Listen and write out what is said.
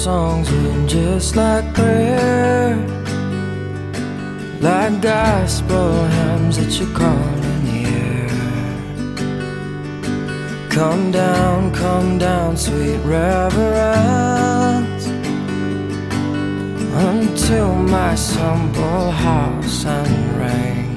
songs are just like prayer, like gospel hymns that you call in the air. Come down, sweet reverence, until my simple house unrings.